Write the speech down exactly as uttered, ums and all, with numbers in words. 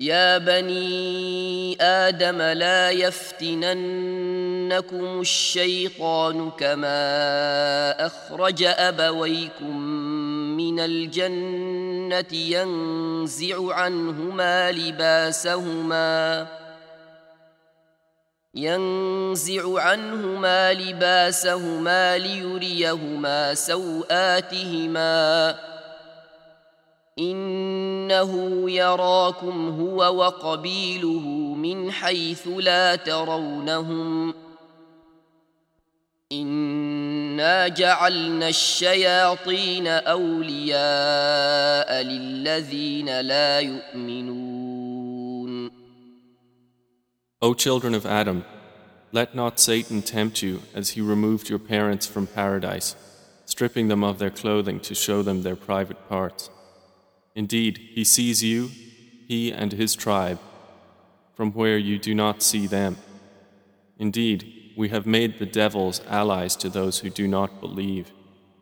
يا بني آدم لا يفتننكم الشيطان كما أخرج أبويكم من الجنة ينزع عنهما لباسهما ينزع عنهما لباسهما ليريهما سوآتهما إنه يراكم هو وقبيله من حيث لا ترونهم إنا جعلنا الشياطين أولياء للذين لا يؤمنون. O children of Adam, let not Satan tempt you as he removed your parents from paradise, stripping them of their clothing to show them their private parts. Indeed, he sees you, he and his tribe, from where you do not see them. Indeed, we have made the devils allies to those who do not believe.